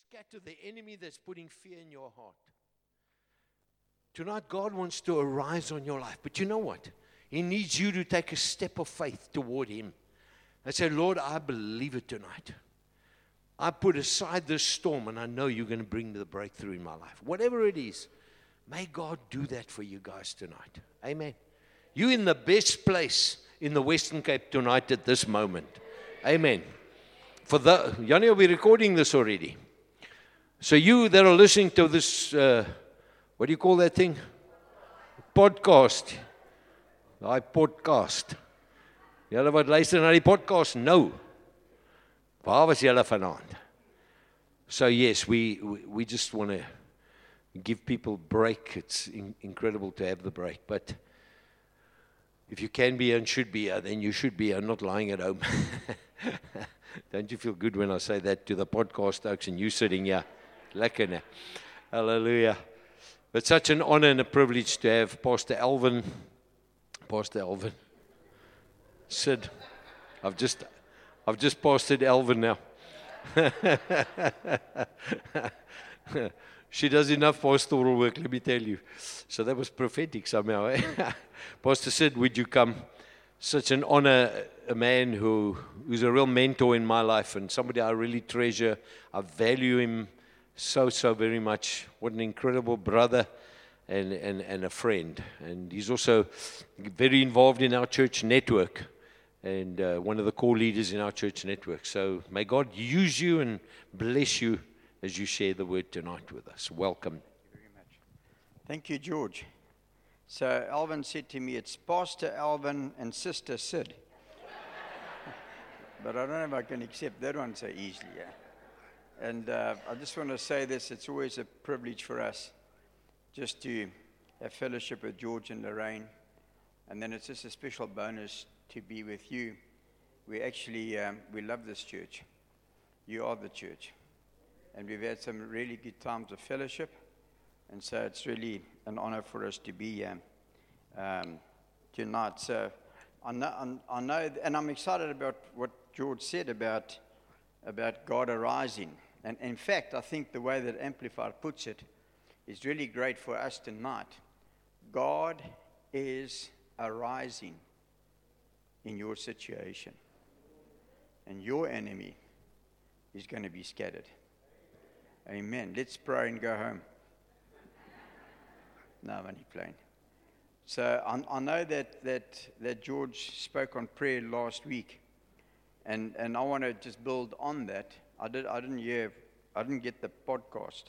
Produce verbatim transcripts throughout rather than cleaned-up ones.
scatter the enemy that's putting fear in your heart. Tonight, God wants to arise on your life. But you know what? He needs you to take a step of faith toward Him. And say, Lord, I believe it tonight. I put aside this storm, and I know you're going to bring the breakthrough in my life. Whatever it is, may God do that for you guys tonight. Amen. You're in the best place in the Western Cape tonight at this moment. Amen. For the, Yanni, are we recording this already? So you that are listening to this, uh, what do you call that thing? Podcast. Daai podcast. Julle wat luister na die podcast? No. Waar was julle vanaand? So yes, we, we, we just want to give people a break. It's in, incredible to have the break. But if you can be and should be here, then you should be here, not lying at home. Don't you feel good when I say that to the podcast folks and you sitting here? Lekker now. Hallelujah. It's such an honor and a privilege to have Pastor Alvin. Pastor Alvin. Sid. I've just I've just pastored Alvin now. She does enough pastoral work, let me tell you. So that was prophetic somehow. Eh? Pastor Sid, would you come? Such an honor, a man who who's a real mentor in my life and somebody I really treasure. I value him so, so very much. What an incredible brother and, and, and a friend. And he's also very involved in our church network and uh, one of the core leaders in our church network. So may God use you and bless you as you share the word tonight with us. Welcome. Thank you very much. Thank you, George. So Alvin said to me, it's Pastor Alvin and Sister Sid. But I don't know if I can accept that one so easily. Yeah? And uh, I just want to say this, it's always a privilege for us just to have fellowship with George and Lorraine. And then it's just a special bonus to be with you. We actually, um, we love this church. You are the church. And we've had some really good times of fellowship. And so it's really an honor for us to be here um, tonight. So I know, I know, and I'm excited about what George said about, about God arising. And in fact, I think the way that Amplified puts it is really great for us tonight. God is arising in your situation. And your enemy is going to be scattered. Amen. Let's pray and go home. No, I'm only playing. So I, I know that, that, that George spoke on prayer last week. And, and I want to just build on that. I, did, I didn't hear, I didn't get the podcast.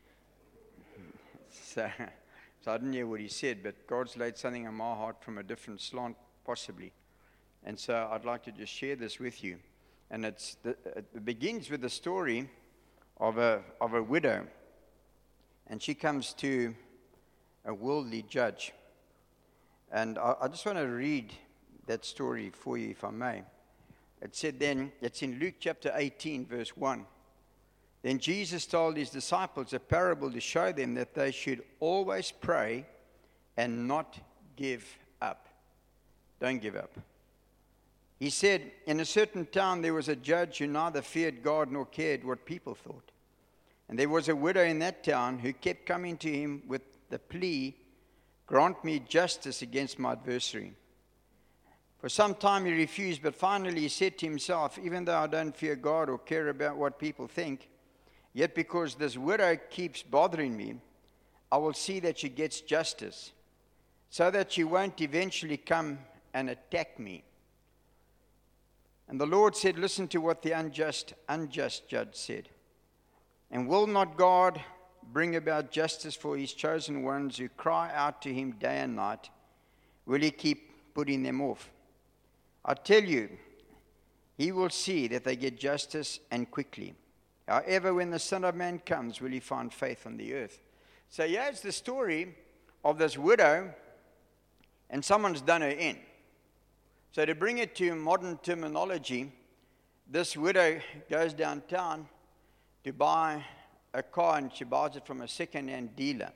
So, so I didn't hear what he said, but God's laid something on my heart from a different slant, possibly. And so I'd like to just share this with you. And it's the, it begins with the story of a, of a widow. And she comes to a worldly judge. And I, I just want to read that story for you, if I may. It said then, it's in Luke chapter eighteen, verse one. Then Jesus told his disciples a parable to show them that they should always pray and not give up. Don't give up. He said, in a certain town there was a judge who neither feared God nor cared what people thought. And there was a widow in that town who kept coming to him with the plea, grant me justice against my adversary. For some time he refused, but finally he said to himself, even though I don't fear God or care about what people think, yet because this widow keeps bothering me, I will see that she gets justice, so that she won't eventually come and attack me. And the Lord said, listen to what the unjust, unjust judge said. And will not God bring about justice for his chosen ones who cry out to him day and night? Will he keep putting them off? I tell you, he will see that they get justice and quickly. However, when the Son of Man comes, will he find faith on the earth? So here's the story of this widow, and someone's done her in. So to bring it to modern terminology, this widow goes downtown to buy a car, and she buys it from a second-hand dealer.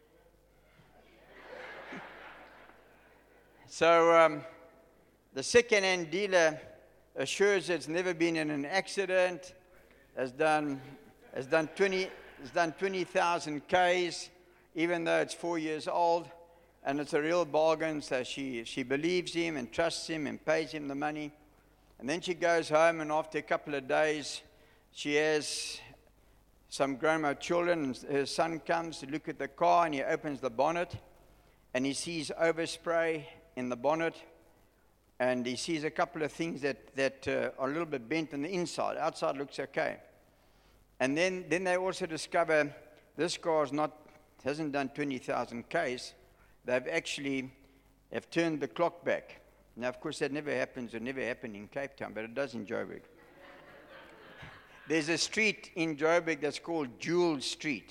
So um, the second-hand dealer assures it's never been in an accident, has done has done twenty, has done twenty thousand Ks, even though it's four years old. And it's a real bargain, so she, she believes him and trusts him and pays him the money. And then she goes home, and after a couple of days, she has some grown-up children, and her son comes to look at the car, and he opens the bonnet, and he sees overspray in the bonnet, and he sees a couple of things that, that uh, are a little bit bent on the inside. Outside looks okay. And then, then they also discover this car is not, hasn't done twenty thousand Ks. They've actually have turned the clock back. Now, of course, that never happens or never happened in Cape Town, but it does in Joburg. There's a street in Joburg that's called Jewel Street,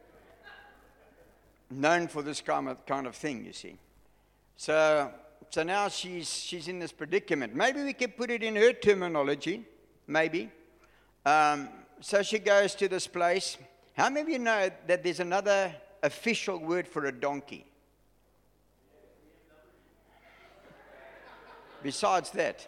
known for this kind of, kind of thing, you see. So, so now she's, she's in this predicament. Maybe we can put it in her terminology, maybe. Um, so she goes to this place. How many of you know that there's another official word for a donkey? Besides that,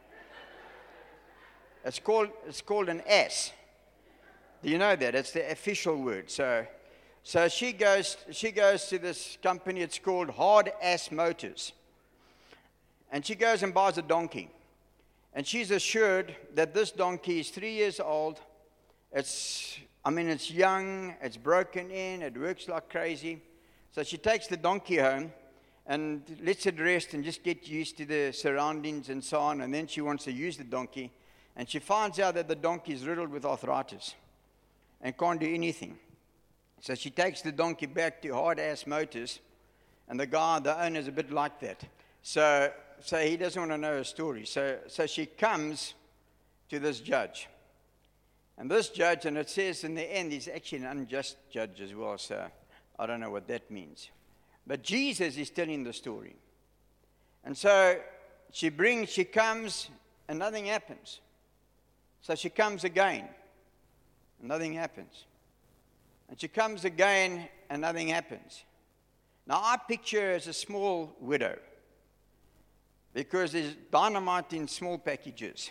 it's called, it's called an ass. Do you know that? It's the official word. So, so she goes, she goes to this company. It's called Hard Ass Motors. And she goes and buys a donkey. And she's assured that this donkey is three years old. It's, I mean, it's young. It's broken in. It works like crazy. So she takes the donkey home and lets it rest and just get used to the surroundings and so on. And then she wants to use the donkey. And she finds out that the donkey is riddled with arthritis and can't do anything. So she takes the donkey back to Hard Ass Motors. And the guy, the owner, is a bit like that. So, so he doesn't want to know her story. So, so she comes to this judge. And this judge, and it says in the end, he's actually an unjust judge as well. So I don't know what that means. But Jesus is telling the story. And so she brings, she comes, and nothing happens. So she comes again, and nothing happens. And she comes again, and nothing happens. Now I picture her as a small widow, because there's dynamite in small packages.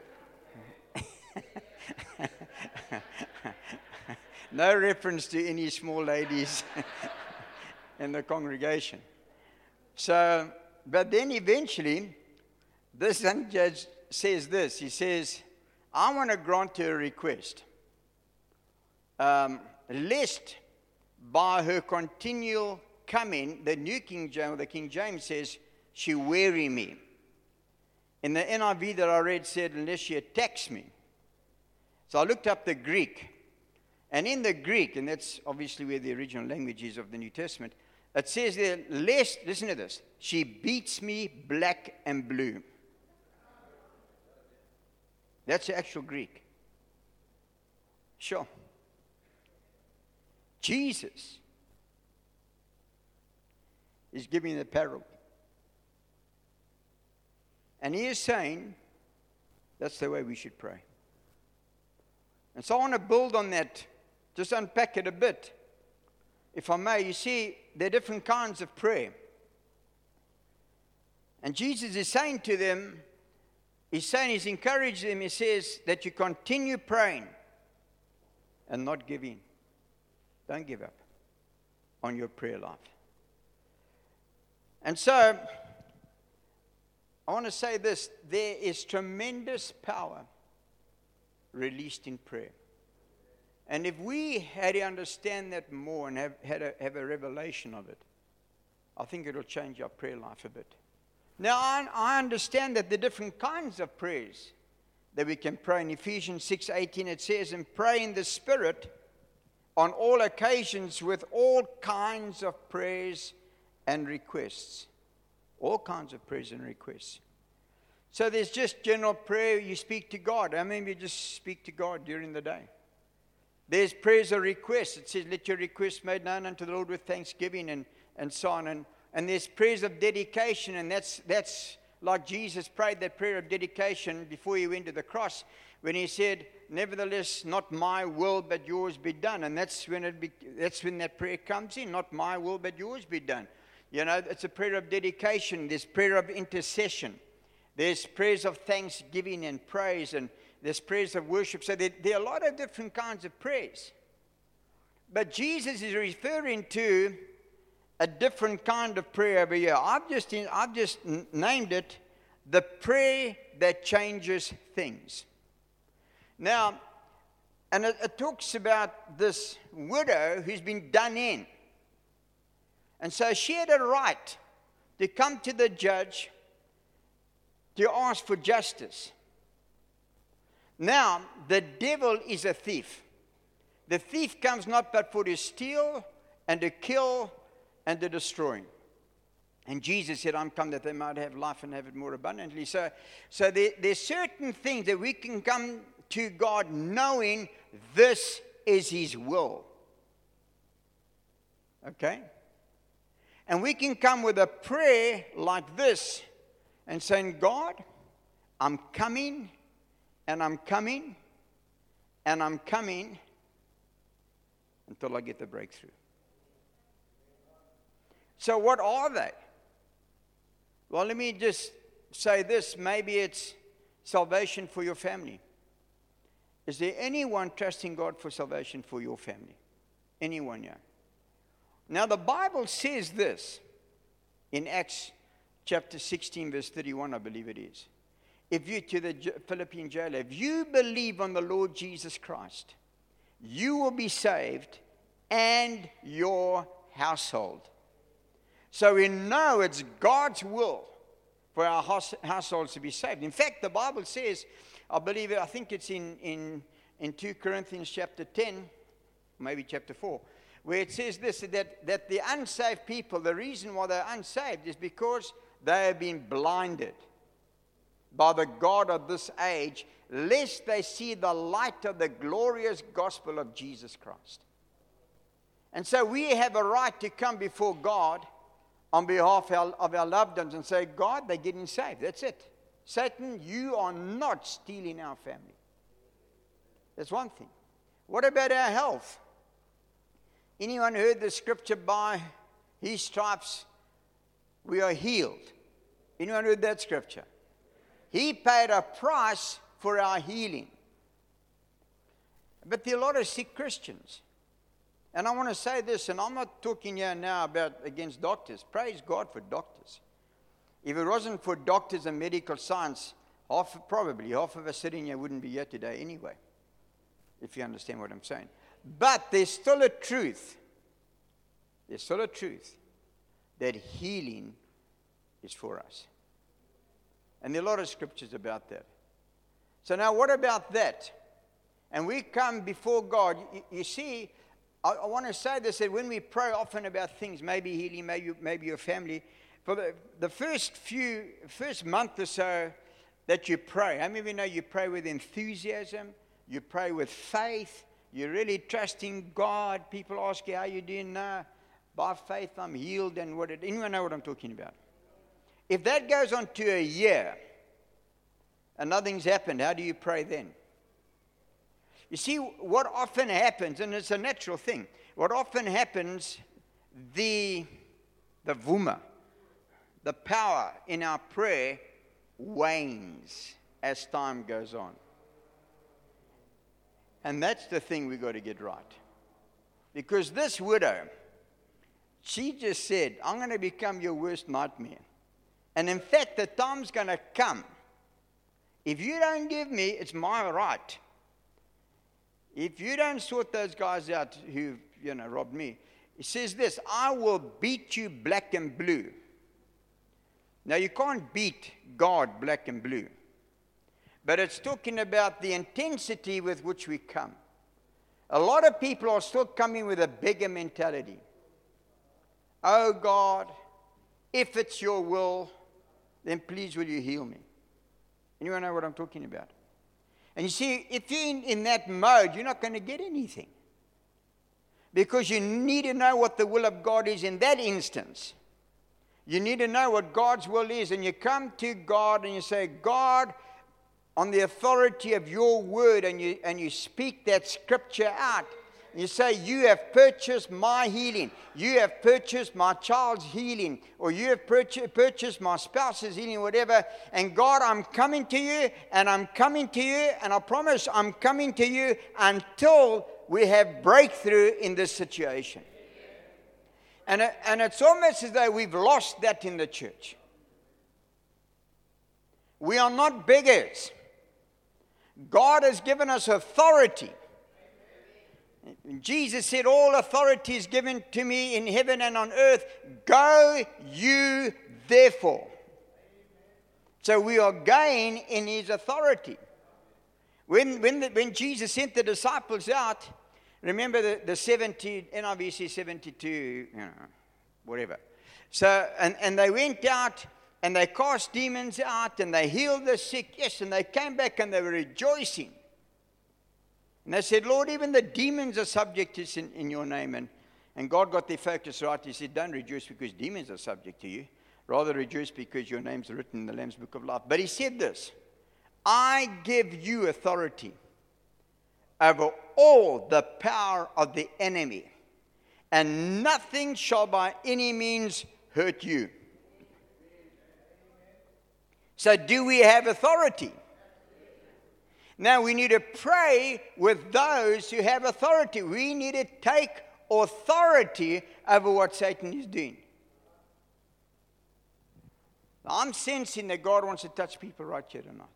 No reference to any small ladies in the congregation. So, but then eventually, this young judge says this. He says, I want to grant her a request. Um, lest by her continual coming, the New King James, the King James says, she weary me. In the N I V that I read said, unless she attacks me. So I looked up the Greek. And in the Greek, and that's obviously where the original language is of the New Testament, it says there, lest, listen to this, she beats me black and blue. That's the actual Greek. Sure. Jesus is giving the parable. And he is saying, that's the way we should pray. And so I want to build on that, just unpack it a bit. If I may, you see, there are different kinds of prayer. And Jesus is saying to them, he's saying, he's encouraged them, he says, that you continue praying and not give in. Don't give up on your prayer life. And so, I want to say this, there is tremendous power released in prayer. And if we had to understand that more and have, had a, have a revelation of it, I think it'll change our prayer life a bit. Now, I, I understand that the different kinds of prayers that we can pray. In Ephesians six eighteen, it says, and pray in the Spirit on all occasions with all kinds of prayers and requests. All kinds of prayers and requests. So there's just general prayer, you speak to God. I mean, you just speak to God during the day. There's prayers or requests. It says, let your requests made known unto the Lord with thanksgiving and, and so on. And, and there's prayers of dedication, and that's that's like Jesus prayed that prayer of dedication before he went to the cross, when he said, nevertheless, not my will, but yours be done. And that's when it be, that's when that prayer comes in, not my will, but yours be done. You know, it's a prayer of dedication. There's prayer of intercession. There's prayers of thanksgiving and praise, and There's prayers of worship. So there, there are a lot of different kinds of prayers. But Jesus is referring to a different kind of prayer over here. I've just, I've just named it the prayer that changes things. Now, and it, it talks about this widow who's been done in. And so she had a right to come to the judge to ask for justice. Now, the devil is a thief. The thief comes not but for to steal and to kill and to destroy. And Jesus said, I'm come that they might have life and have it more abundantly. So, so there, there's certain things that we can come to God knowing this is His will. Okay? And we can come with a prayer like this and saying, God, I'm coming, and I'm coming, and I'm coming until I get the breakthrough. So what are they? Well, let me just say this. Maybe it's salvation for your family. Is there anyone trusting God for salvation for your family? Anyone here? Now, the Bible says this in Acts chapter sixteen, verse thirty-one, I believe it is. If you, to the Philippian jailer, if you believe on the Lord Jesus Christ, you will be saved and your household. So we know it's God's will for our house, households to be saved. In fact, the Bible says, I believe, I think it's in, in, in two Corinthians chapter ten, maybe chapter four, where it says this, that, that the unsaved people, the reason why they're unsaved is because they have been blinded by the God of this age, lest they see the light of the glorious gospel of Jesus Christ. And so we have a right to come before God on behalf of our, of our loved ones and say, God, they're getting saved. That's it. Satan, you are not stealing our family. That's one thing. What about our health? Anyone heard the scripture, by His stripes we are healed? Anyone heard that scripture? He paid a price for our healing. But there are a lot of sick Christians. And I want to say this, and I'm not talking here now about against doctors. Praise God for doctors. If it wasn't for doctors and medical science, half, probably half of us sitting here wouldn't be here today anyway, if you understand what I'm saying. But there's still a truth. There's still a truth that healing is for us. And there are a lot of scriptures about that. So now what about that? And we come before God. You, you see, I, I want to say this, that when we pray often about things, maybe healing, maybe, maybe your family, for the, the first few, first month or so that you pray, how many of you know you pray with enthusiasm, you pray with faith, you're really trusting God. People ask you, how you doing now? By faith, I'm healed. And what? It, anyone know what I'm talking about? If that goes on to a year and nothing's happened, how do you pray then? You see, what often happens, and it's a natural thing, what often happens, the, the vuma, the power in our prayer wanes as time goes on. And that's the thing we've got to get right. Because this widow, she just said, I'm going to become your worst nightmare. And in fact, the time's going to come. If you don't give me, it's my right. If you don't sort those guys out who, you know, robbed me, it says this, I will beat you black and blue. Now, you can't beat God black and blue. But it's talking about the intensity with which we come. A lot of people are still coming with a beggar mentality. Oh, God, if it's your will, then please will you heal me? Anyone know what I'm talking about? And you see, if you're in, in that mode, you're not going to get anything. Because you need to know what the will of God is in that instance. You need to know what God's will is. And you come to God and you say, God, on the authority of your word, and you, and you speak that scripture out, you say, you have purchased my healing. You have purchased my child's healing. Or you have purchased, purchased my spouse's healing, whatever. And God, I'm coming to you, and I'm coming to you, and I promise I'm coming to you until we have breakthrough in this situation. And, and it's almost as though we've lost that in the church. We are not beggars. God has given us authority. Jesus said, all authority is given to me in heaven and on earth. Go you therefore. So we are going in his authority. When, when, the, when Jesus sent the disciples out, remember the, the seventy, N I V says seventy-two, you know, whatever. So, and, and they went out and they cast demons out and they healed the sick. Yes, and they came back and they were rejoicing. And they said, Lord, even the demons are subject to us in, in your name. And, and God got their focus right. He said, don't rejoice because demons are subject to you. Rather rejoice because your name's written in the Lamb's Book of Life. But he said this, I give you authority over all the power of the enemy, and nothing shall by any means hurt you. So do we have authority? Now we need to pray with those who have authority. We need to take authority over what Satan is doing. I'm sensing that God wants to touch people right here tonight.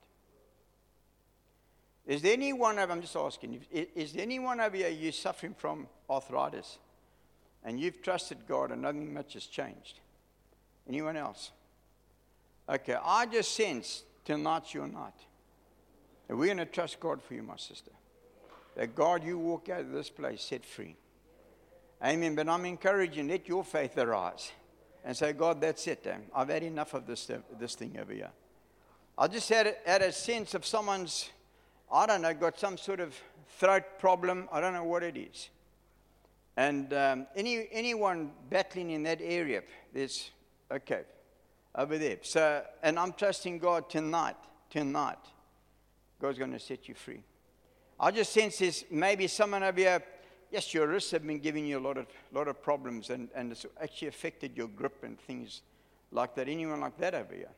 Is there anyone over, I'm just asking, is, is there anyone over here you're suffering from arthritis and you've trusted God and nothing much has changed? Anyone else? Okay, I just sense tonight's your night. And we're going to trust God for you, my sister. That God, you walk out of this place set free. Amen. But I'm encouraging, let your faith arise. And say, God, that's it. Damn. I've had enough of this, this thing over here. I just had, had a sense of someone's, I don't know, got some sort of throat problem. I don't know what it is. And um, any anyone battling in that area, there's, okay, over there. So, and I'm trusting God tonight, tonight, God's going to set you free. I just sense there's maybe someone over here, yes, your wrists have been giving you a lot of lot of problems, and, and it's actually affected your grip and things like that. Anyone like that over here?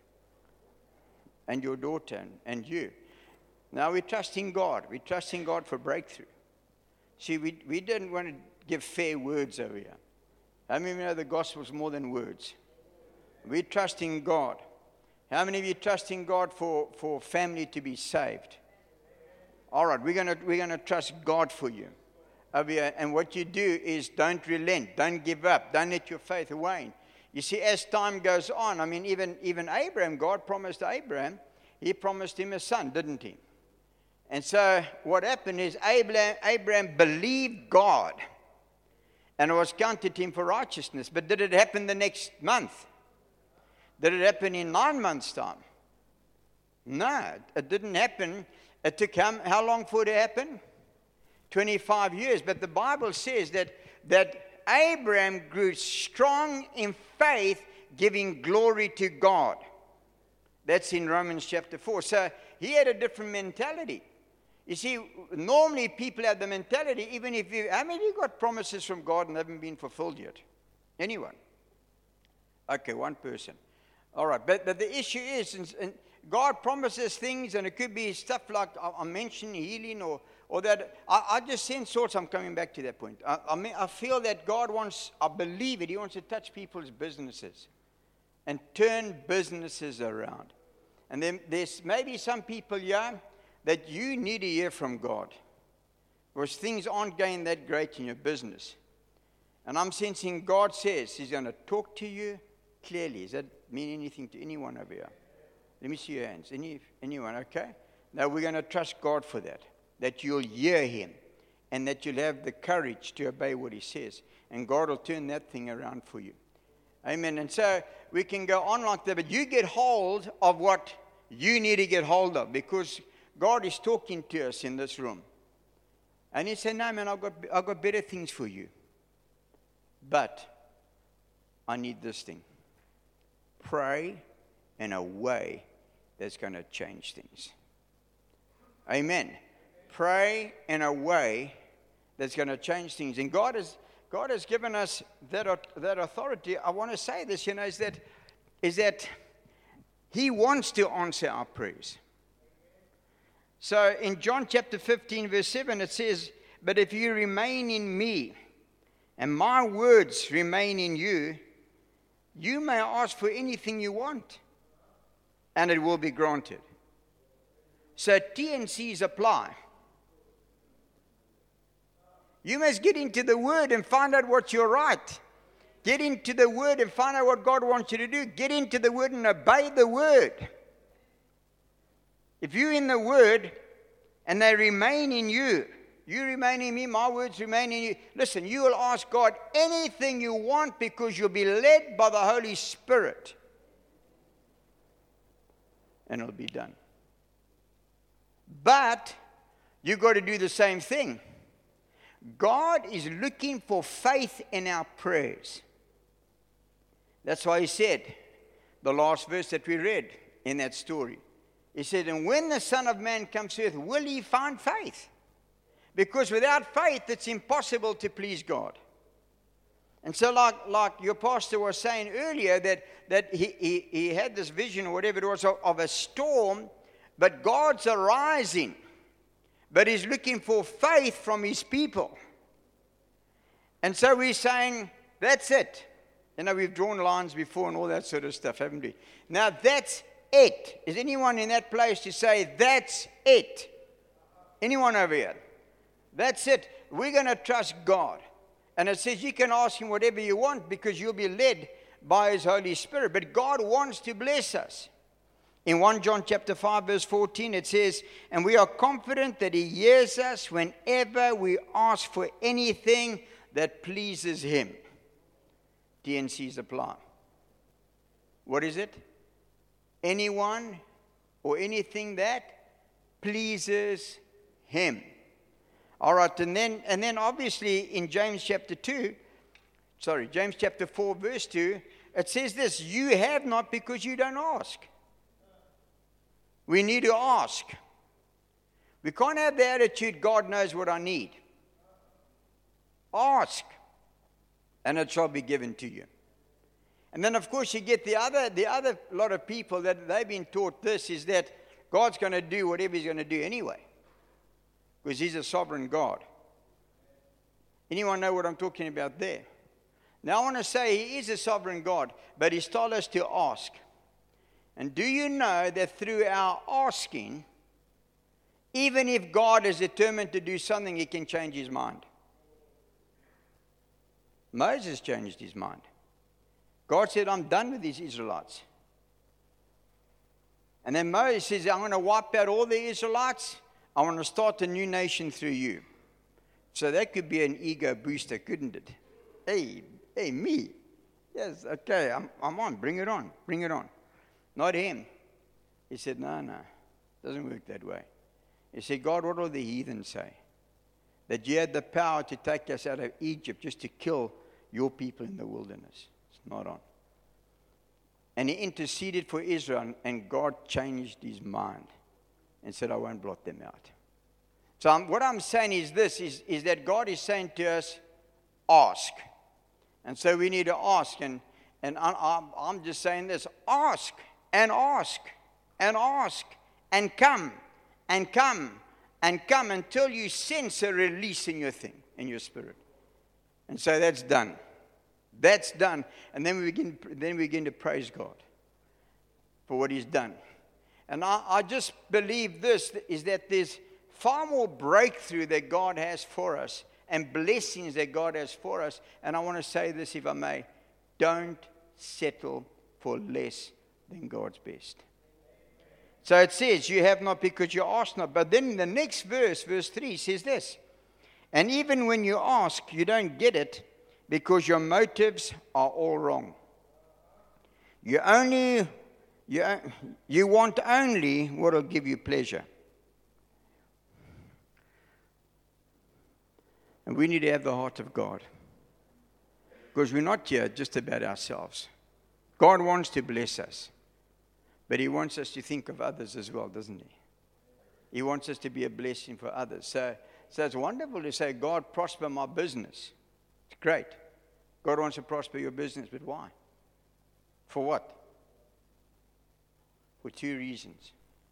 And your daughter and, and you. Now we're trusting God. We're trusting God for breakthrough. See, we, we didn't want to give fair words over here. How many of you know the gospel's more than words? We're trusting God. How many of you trusting God for, for family to be saved? All right, we're gonna we're gonna trust God for you. Over here. And what you do is don't relent, don't give up, don't let your faith wane. You see, as time goes on, I mean, even even Abraham, God promised Abraham, he promised him a son, didn't he? And so what happened is Abraham, Abraham believed God, and it was counted to him for righteousness. But did it happen the next month? Did it happen in nine months' time? No, it didn't happen. It took how, how long for it to happen? twenty-five years. But the Bible says that, that Abraham grew strong in faith, giving glory to God. That's in Romans chapter four. So he had a different mentality. You see, normally people have the mentality, even if you, how many of you got promises from God and haven't been fulfilled yet? Anyone? Okay, one person. All right, but, but the issue is, and, and God promises things, and it could be stuff like I, I mentioned healing, or or that I, I just sense thoughts. I'm coming back to that point. I, I mean, I feel that God wants, I believe it, He wants to touch people's businesses and turn businesses around. And then there's maybe some people here that you need to hear from God, because things aren't going that great in your business. And I'm sensing God says He's going to talk to you clearly. Does that mean anything to anyone over here? Let me see your hands. Any, anyone, okay? Now we're going to trust God for that, that you'll hear Him and that you'll have the courage to obey what He says. And God will turn that thing around for you. Amen. And so we can go on like that, but you get hold of what you need to get hold of, because God is talking to us in this room. And He said, no, man, I've got, I've got better things for you. But I need this thing. Pray in a way that's going to change things. Amen. Pray in a way that's going to change things. And God has, God has given us that, that authority. I want to say this, you know, is that, is that He wants to answer our prayers. So in John chapter fifteen, verse seven, it says, "But if you remain in me, and my words remain in you, you may ask for anything you want, and it will be granted." So T N Cs apply. You must get into the Word and find out what you're right. Get into the Word and find out what God wants you to do. Get into the Word and obey the Word. If you're in the Word and they remain in you, you remain in me, my words remain in you. Listen, you will ask God anything you want because you'll be led by the Holy Spirit. And it'll be done. But you've got to do the same thing. God is looking for faith in our prayers. That's why He said, the last verse that we read in that story, He said, "And when the Son of Man comes to earth, will He find faith?" Because without faith, it's impossible to please God. And so like, like your pastor was saying earlier, that, that he, he, he had this vision or whatever it was of, of a storm, but God's arising. But He's looking for faith from His people. And so we're saying, that's it. You know, we've drawn lines before and all that sort of stuff, haven't we? Now, that's it. Is anyone in that place to say, that's it? Anyone over here? That's it. We're going to trust God. And it says you can ask Him whatever you want because you'll be led by His Holy Spirit. But God wants to bless us. In First John chapter five, verse fourteen, it says, "And we are confident that He hears us whenever we ask for anything that pleases Him." T N Cs apply. What is it? Anyone or anything that pleases Him. All right, and then and then obviously in James chapter two, sorry, James chapter four, verse two, it says this: "You have not because you don't ask." We need to ask. We can't have the attitude, God knows what I need. Ask, and it shall be given to you. And then, of course, you get the other, the other lot of people that they've been taught this, is that God's going to do whatever He's going to do anyway. Because He's a sovereign God. Anyone know what I'm talking about there? Now, I want to say He is a sovereign God, but He's told us to ask. And do you know that through our asking, even if God is determined to do something, He can change His mind? Moses changed his mind. God said, "I'm done with these Israelites." And then Moses says, "I'm going to wipe out all the Israelites. I want to start a new nation through you." So that could be an ego booster, couldn't it? Hey, hey, me. Yes, okay, I'm, I'm on. Bring it on. Bring it on. Not him. He said, no, no. Doesn't work that way. He said, "God, what will the heathen say? That you had the power to take us out of Egypt just to kill your people in the wilderness." It's not on. And He interceded for Israel, and God changed His mind and said, "I won't blot them out." So I'm, what I'm saying is this, is, is that God is saying to us, ask. And so we need to ask. And, and I, I'm, I'm just saying this, ask and ask and ask and come and come and come until you sense a release in your thing, in your spirit. And so that's done. That's done. And then we begin, then we begin to praise God for what He's done. And I, I just believe this, is that there's far more breakthrough that God has for us and blessings that God has for us. And I want to say this, if I may. Don't settle for less than God's best. So it says, "You have not because you ask not." But then in the next verse, verse three, says this: "And even when you ask, you don't get it because your motives are all wrong. You only, you, you want only what will give you pleasure." And we need to have the heart of God. Because we're not here just about ourselves. God wants to bless us. But He wants us to think of others as well, doesn't He? He wants us to be a blessing for others. So, So it's wonderful to say, God, prosper my business. It's great. God wants to prosper your business, but why? For what? For two reasons.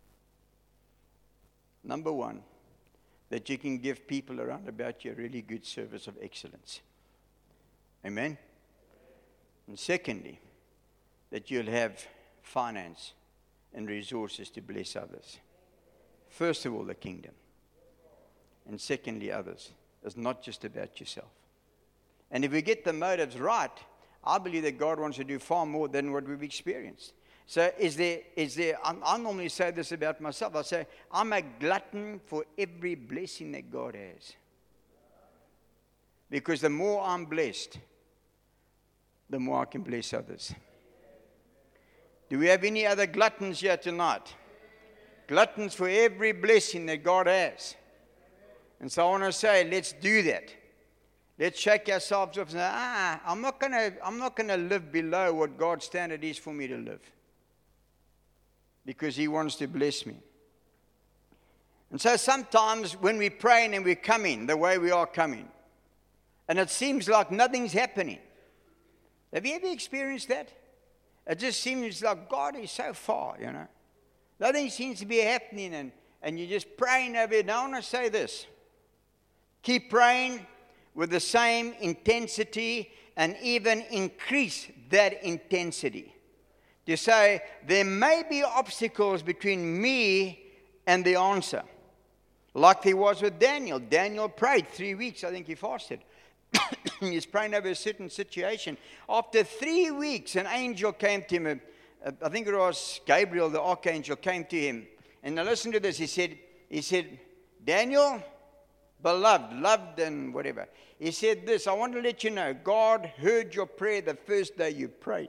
Number one, that you can give people around about you a really good service of excellence. Amen? And secondly, that you'll have finance and resources to bless others. First of all, the kingdom. And secondly, others. It's not just about yourself. And if we get the motives right, I believe that God wants to do far more than what we've experienced. So is there, is there, I, I normally say this about myself. I say, I'm a glutton for every blessing that God has. Because the more I'm blessed, the more I can bless others. Do we have any other gluttons here tonight? Gluttons for every blessing that God has. And so I want to say, let's do that. Let's shake ourselves up and say, ah, I'm not going to, I'm not going to live below what God's standard is for me to live. Because He wants to bless me. And so sometimes when we pray and we come in the way we are coming, and it seems like nothing's happening. Have you ever experienced that? It just seems like God is so far, you know. Nothing seems to be happening, and, and you're just praying over it. Now I want to say this. Keep praying with the same intensity and even increase that intensity. To say, there may be obstacles between me and the answer. Like there was with Daniel. Daniel prayed three weeks, I think he fasted. He's praying over a certain situation. After three weeks, an angel came to him. I think it was Gabriel, the archangel, came to him. And now listen to this. He said, he said, Daniel, beloved, loved and whatever. He said this, I want to let you know, God heard your prayer the first day you prayed.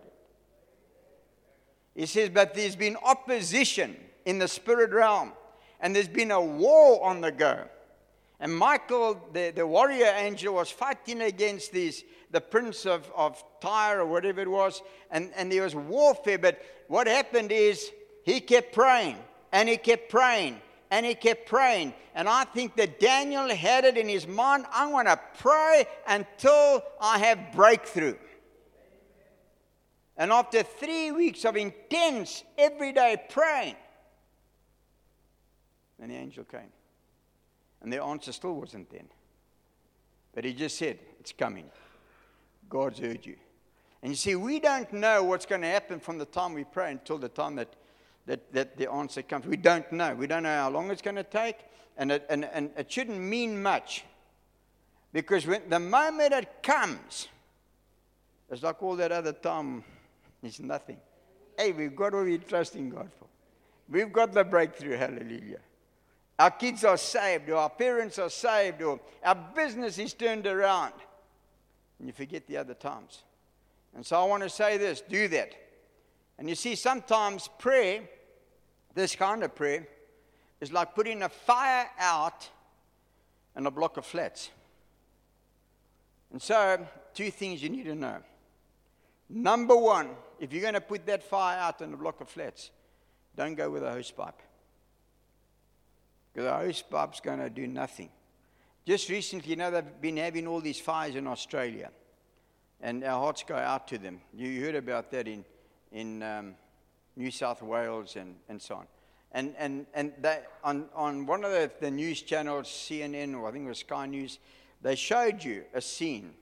He says, but there's been opposition in the spirit realm. And there's been a war on the go. And Michael, the, the warrior angel, was fighting against these, the prince of, of Tyre or whatever it was. And, and there was warfare. But what happened is he kept praying. And he kept praying. And he kept praying. And I think that Daniel had it in his mind, I'm going to pray until I have breakthrough. And after three weeks of intense, everyday praying, then the angel came. And the answer still wasn't then. But he just said, it's coming. God's heard you. And you see, we don't know what's going to happen from the time we pray until the time that, that, that the answer comes. We don't know. We don't know how long it's going to take. And it, and, and it shouldn't mean much. Because when the moment it comes, it's like all that other time, it's nothing. Hey, we've got what we're trusting God for. We've got the breakthrough, hallelujah. Our kids are saved, or our parents are saved, or our business is turned around. And you forget the other times. And so I want to say this, do that. And you see, sometimes prayer, this kind of prayer, is like putting a fire out in a block of flats. And so, two things you need to know. Number one, if you're going to put that fire out in a block of flats, don't go with a hose pipe. Because a hose pipe's going to do nothing. Just recently, you know, they've been having all these fires in Australia. And our hearts go out to them. You heard about that in, in um, New South Wales and, and so on. And and and they, on, on one of the, the news channels, C N N, or I think it was Sky News, they showed you a scene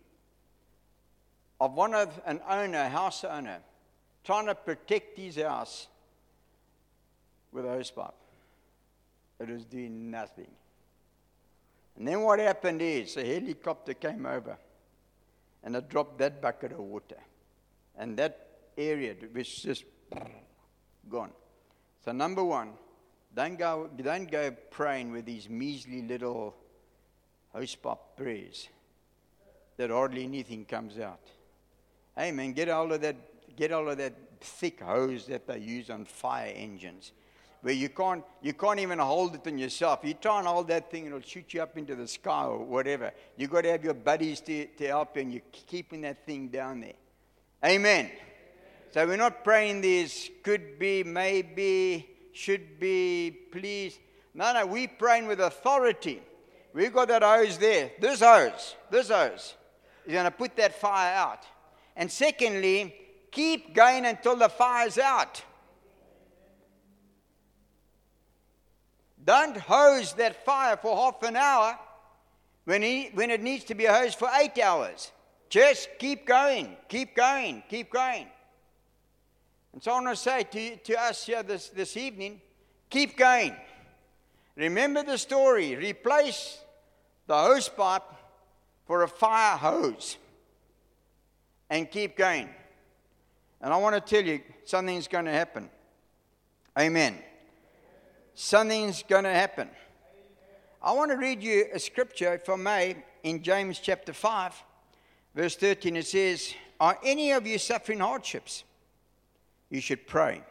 of one of an owner, a house owner, trying to protect his house with a hose pipe. It was doing nothing. And then what happened is a helicopter came over and it dropped that bucket of water. And that area was just gone. So number one, don't go, don't go praying with these measly little hose pipe prayers that hardly anything comes out. Hey man, get all of that, get all of that thick hose that they use on fire engines, where you can't, you can't even hold it in yourself. You try and hold that thing, it'll shoot you up into the sky or whatever. You've got to have your buddies to, to help you, and you're keeping that thing down there. Amen. Amen. So we're not praying this could be, maybe, should be, please. No, no, we're praying with authority. we've got that hose there. This hose, this hose is going to put that fire out. And secondly, keep going until the fire's out. Don't hose that fire for half an hour when, he, when it needs to be hosed for eight hours. Just keep going, keep going, keep going. And so I want to say to, to us here this, this evening, keep going. Remember the story. Replace the hose pipe for a fire hose. And keep going. And I want to tell you, something's going to happen. Amen. Something's going to happen. I want to read you a scripture, if I may, in James chapter five, verse thirteen. It says, are any of you suffering hardships? You should pray.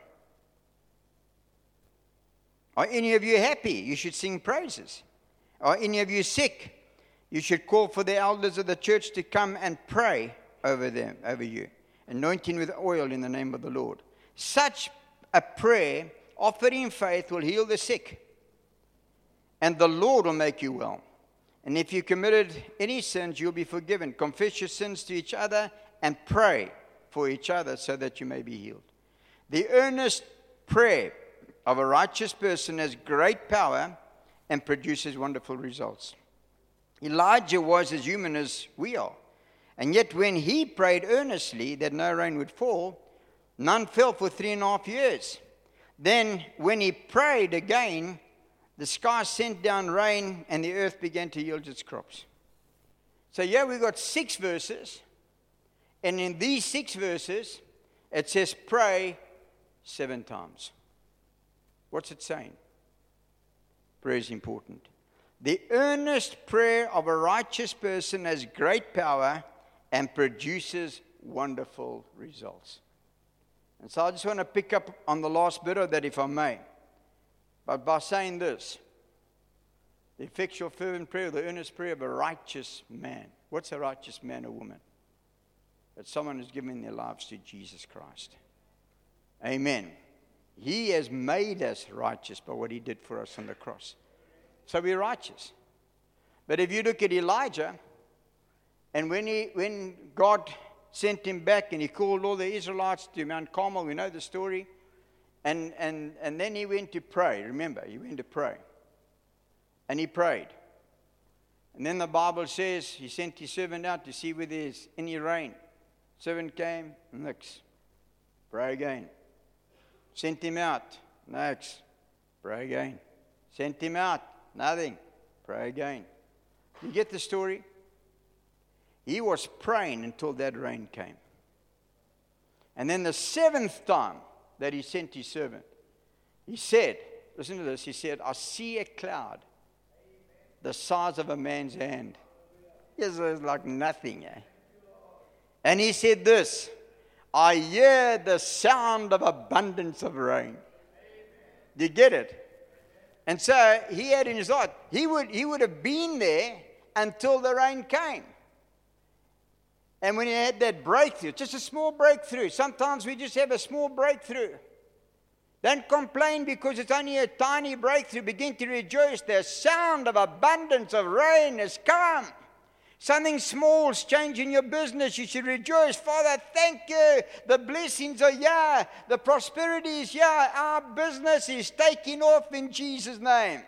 Are any of you happy? You should sing praises. Are any of you sick? You should call for the elders of the church to come and pray over them, over you, anointing with oil in the name of the Lord. Such a prayer offered in faith will heal the sick, and the Lord will make you well. And if you committed any sins, you'll be forgiven. Confess your sins to each other and pray for each other so that you may be healed. The earnest prayer of a righteous person has great power and produces wonderful results. Elijah was as human as we are. And yet when he prayed earnestly that no rain would fall, none fell for three and a half years. Then when he prayed again, the sky sent down rain and the earth began to yield its crops. So yeah, we've got six verses. And in these six verses, it says pray seven times. What's it saying? Prayer is important. The earnest prayer of a righteous person has great power and produces wonderful results. And so I just want to pick up on the last bit of that, if I may. But by saying this, the effectual fervent prayer, the earnest prayer of a righteous man. What's a righteous man or woman? That someone who's given their lives to Jesus Christ. Amen. He has made us righteous by what he did for us on the cross. So we're righteous. But if you look at Elijah, and when he, when God sent him back and he called all the Israelites to Mount Carmel, we know the story, and, and, and then he went to pray. Remember, he went to pray. And he prayed. And then the Bible says he sent his servant out to see whether there's any rain. Servant came, nix. Pray again. Sent him out, nix. Pray again. Sent him out, nothing. Pray again. You get the story? He was praying until that rain came. And then the seventh time that he sent his servant, he said, listen to this, he said, I see a cloud the size of a man's hand. Yes, it's like nothing. Eh? And he said this, I hear the sound of abundance of rain. Do you get it? And so he had in his heart, he would, he would have been there until the rain came. And when he had that breakthrough, just a small breakthrough. Sometimes we just have a small breakthrough. Don't complain because it's only a tiny breakthrough. Begin to rejoice. The sound of abundance of rain has come. Something small is changing your business. You should rejoice. Father, thank you. The blessings are here. The prosperity is here. Our business is taking off in Jesus' name.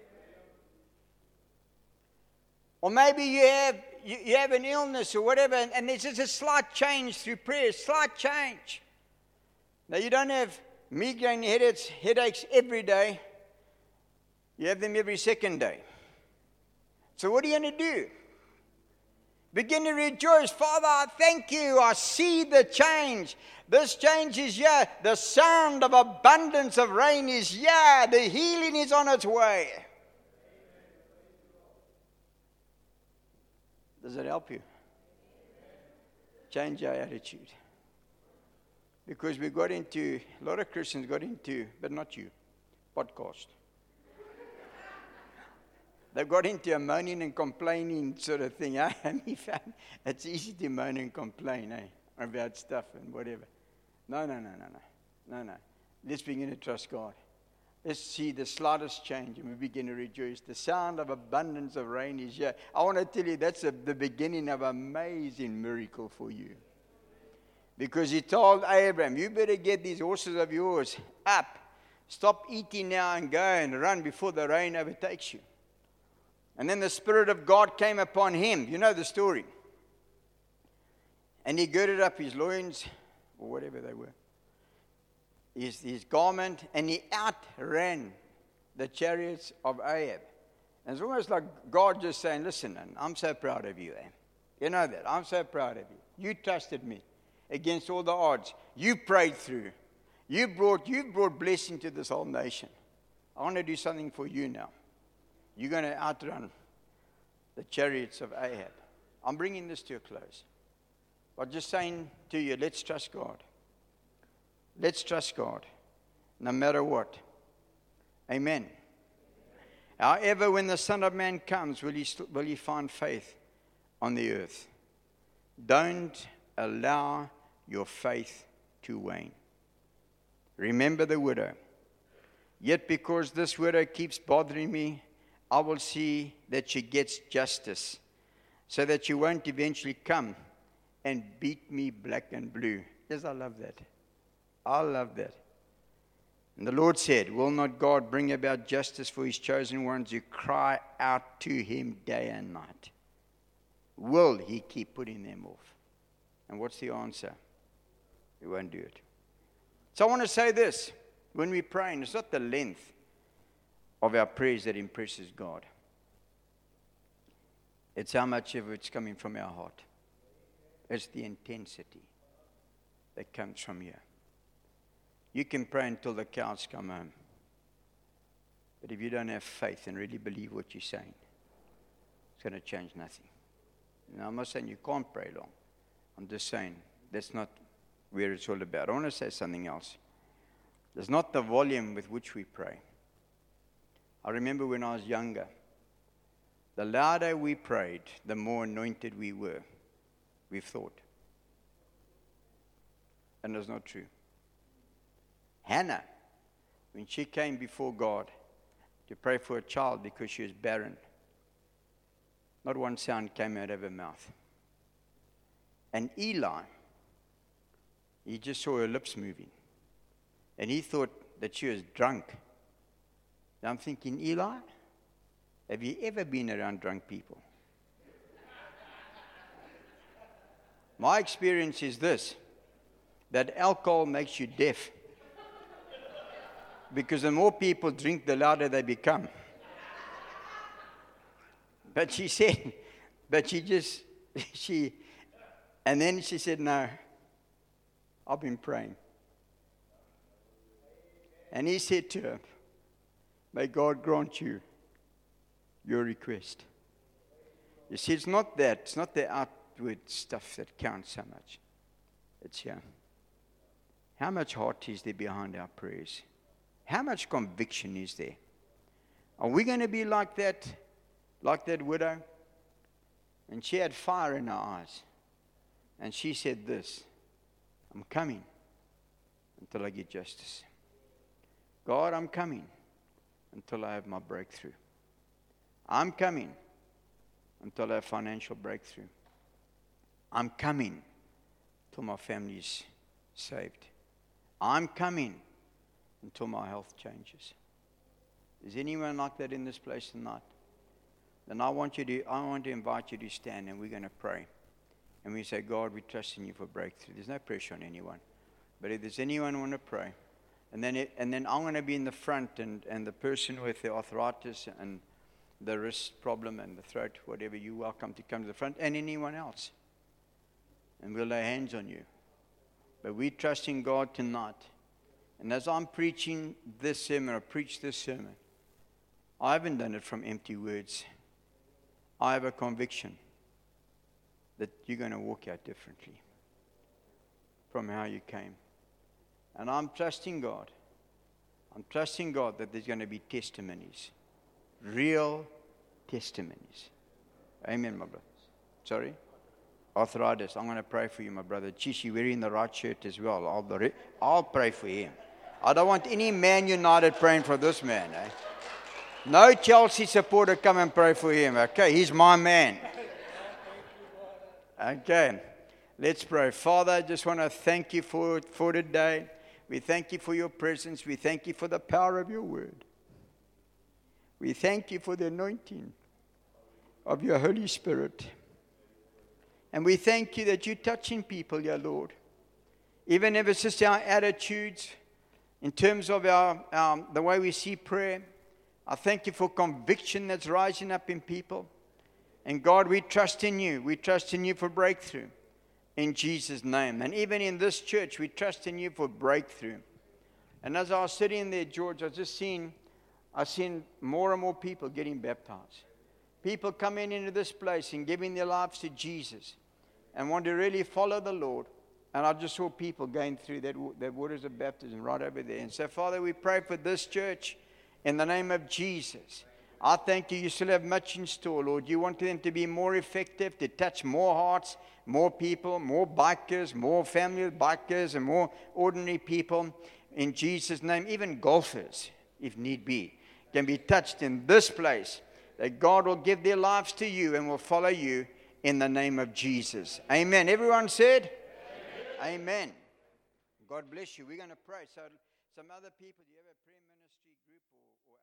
Or maybe you have you, you have an illness or whatever, and, and there's just a slight change through prayer. Slight change. Now you don't have migraine headaches, headaches every day. You have them every second day. So what are you going to do? Begin to rejoice. Father, I thank you. I see the change. This change is here. The sound of abundance of rain is here. The healing is on its way. Does it help you? Change your attitude. Because we got into, a lot of Christians got into, but not you, podcast. They've got into a moaning and complaining sort of thing. Eh? It's easy to moan and complain eh? about stuff and whatever. No, no, no, no, no. No, no. Let's begin to trust God. Let's see the slightest change and we begin to rejoice. The sound of abundance of rain is here. I want to tell you that's a, the beginning of an amazing miracle for you. Because he told Abraham, you better get these horses of yours up. Stop eating now and go and run before the rain overtakes you. And then the Spirit of God came upon him. You know the story. And he girded up his loins, or whatever they were, his, his garment, and he outran the chariots of Ahab. And it's almost like God just saying, listen, I'm so proud of you, eh? You know that. I'm so proud of you. You trusted me against all the odds. You prayed through. You brought, you brought blessing to this whole nation. I want to do something for you now. You're going to outrun the chariots of Ahab. I'm bringing this to a close. I'm just saying to you, let's trust God. Let's trust God, no matter what. Amen. However, when the Son of Man comes, will he, st- will he find faith on the earth? Don't allow your faith to wane. Remember the widow. Yet because this widow keeps bothering me, I will see that she gets justice, so that she won't eventually come and beat me black and blue. Yes, I love that. I love that. And the Lord said, will not God bring about justice for his chosen ones who cry out to him day and night? Will he keep putting them off? And what's the answer? He won't do it. So I want to say this. When we pray, it's not the length of our prayers that impresses God. It's how much of it's coming from our heart. It's the intensity that comes from here. You can pray until the cows come home. But if you don't have faith and really believe what you're saying, it's going to change nothing. Now, I'm not saying you can't pray long. I'm just saying that's not where it's all about. I want to say something else. It's not the volume with which we pray. I remember when I was younger, the louder we prayed, the more anointed we were. We've thought. And it's not true. Hannah, when she came before God to pray for a child because she was barren, not one sound came out of her mouth. And Eli, he just saw her lips moving. And he thought that she was drunk. And I'm thinking, Eli, have you ever been around drunk people? My experience is this, that alcohol makes you deaf. Because the more people drink, the louder they become. But she said, but she just, she, and then she said, no, I've been praying. And he said to her, may God grant you your request. You see, it's not that, it's not the outward stuff that counts so much. It's here. How much heart is there behind our prayers? How much conviction is there? Are we going to be like that, like that widow? And she had fire in her eyes. And she said this, I'm coming until I get justice. God, I'm coming until I have my breakthrough. I'm coming until I have financial breakthrough. I'm coming until my family's saved. I'm coming until my health changes. Is anyone like that in this place tonight? Then I want you to, I want to invite you to stand and we're going to pray. And we say, God, we trust in you for breakthrough. There's no pressure on anyone. But if there's anyone who want to pray, and then it, and then I'm going to be in the front, and, and the person with the arthritis and the wrist problem and the throat, whatever, you're welcome to come to the front, and anyone else. And we'll lay hands on you. But we trust in God tonight. And as I'm preaching this sermon, I preach this sermon, I haven't done it from empty words. I have a conviction that you're going to walk out differently from how you came. And I'm trusting God. I'm trusting God that there's going to be testimonies. Real testimonies. Amen, my brother. Sorry? Arthritis. I'm going to pray for you, my brother. Geez, you're wearing the right shirt as well. I'll, I'll pray for him. I don't want any Man United praying for this man. Eh? No Chelsea supporter come and pray for him. Okay, he's my man. Okay, let's pray. Father, I just want to thank you for, for today. We thank you for your presence. We thank you for the power of your word. We thank you for the anointing of your Holy Spirit. And we thank you that you're touching people, dear Lord. Even if it's just our attitudes, in terms of our um, the way we see prayer, I thank you for conviction that's rising up in people. And God, we trust in you. We trust in you for breakthrough in Jesus' name. And even in this church, we trust in you for breakthrough. And as I was sitting there, George, I was just seeing, I've seen more and more people getting baptized. People coming into this place and giving their lives to Jesus and want to really follow the Lord. And I just saw people going through that, that waters of baptism right over there. And so, Father, we pray for this church in the name of Jesus. I thank you. You still have much in store, Lord. You want them to be more effective, to touch more hearts, more people, more bikers, more family bikers, and more ordinary people. In Jesus' name, even golfers, if need be, can be touched in this place. That God will give their lives to you and will follow you in the name of Jesus. Amen. Everyone said? Amen. Amen. God bless you. We're going to pray. So some other people, do you have a prayer ministry group? Or